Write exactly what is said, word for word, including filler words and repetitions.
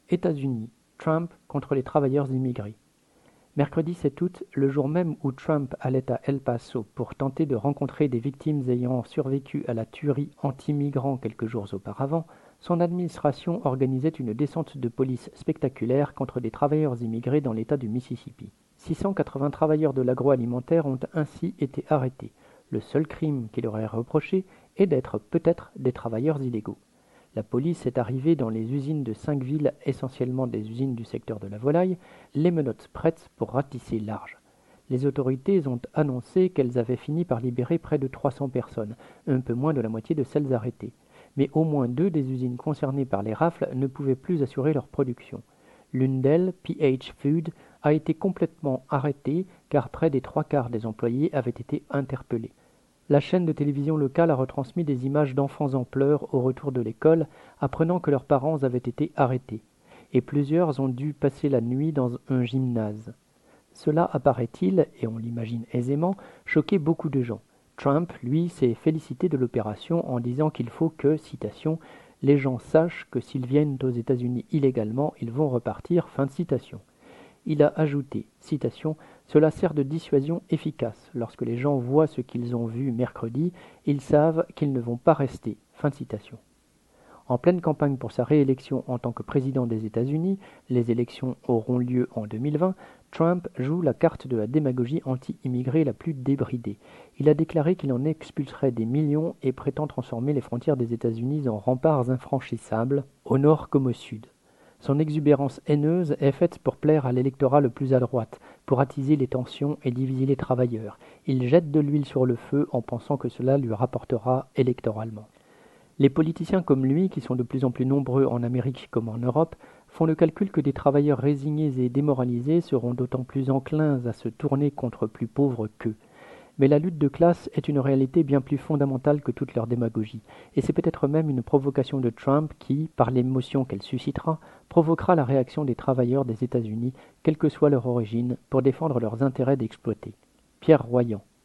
États-Unis, Trump contre les travailleurs immigrés. Mercredi sept août, le jour même où Trump allait à El Paso pour tenter de rencontrer des victimes ayant survécu à la tuerie anti-migrants quelques jours auparavant, son administration organisait une descente de police spectaculaire contre des travailleurs immigrés dans l'État du Mississippi. six cent quatre-vingts travailleurs de l'agroalimentaire ont ainsi été arrêtés. Le seul crime qui leur est reproché est d'être peut-être des travailleurs illégaux. La police est arrivée dans les usines de cinq villes, essentiellement des usines du secteur de la volaille, les menottes prêtes pour ratisser large. Les autorités ont annoncé qu'elles avaient fini par libérer près de trois cents personnes, un peu moins de la moitié de celles arrêtées. Mais au moins deux des usines concernées par les rafles ne pouvaient plus assurer leur production. L'une d'elles, P H Food, a été complètement arrêtée car près des trois quarts des employés avaient été interpellés. La chaîne de télévision locale a retransmis des images d'enfants en pleurs au retour de l'école, apprenant que leurs parents avaient été arrêtés, et plusieurs ont dû passer la nuit dans un gymnase. Cela apparaît-il, et on l'imagine aisément, choqué beaucoup de gens. Trump, lui, s'est félicité de l'opération en disant qu'il faut que, citation, « les gens sachent que s'ils viennent aux États-Unis illégalement, ils vont repartir », fin de citation. Il a ajouté, citation, « Cela sert de dissuasion efficace. Lorsque les gens voient ce qu'ils ont vu mercredi, ils savent qu'ils ne vont pas rester. » Fin de citation. En pleine campagne pour sa réélection en tant que président des États-Unis, les élections auront lieu en deux mille vingt, Trump joue la carte de la démagogie anti-immigrée la plus débridée. Il a déclaré qu'il en expulserait des millions et prétend transformer les frontières des États-Unis en remparts infranchissables, au nord comme au sud. Son exubérance haineuse est faite pour plaire à l'électorat le plus à droite, pour attiser les tensions et diviser les travailleurs. Il jette de l'huile sur le feu en pensant que cela lui rapportera électoralement. Les politiciens comme lui, qui sont de plus en plus nombreux en Amérique comme en Europe, font le calcul que des travailleurs résignés et démoralisés seront d'autant plus enclins à se tourner contre plus pauvres qu'eux. Mais la lutte de classe est une réalité bien plus fondamentale que toute leur démagogie, et c'est peut-être même une provocation de Trump qui, par l'émotion qu'elle suscitera, provoquera la réaction des travailleurs des États-Unis, quelle que soit leur origine, pour défendre leurs intérêts d'exploiter. Pierre Royan.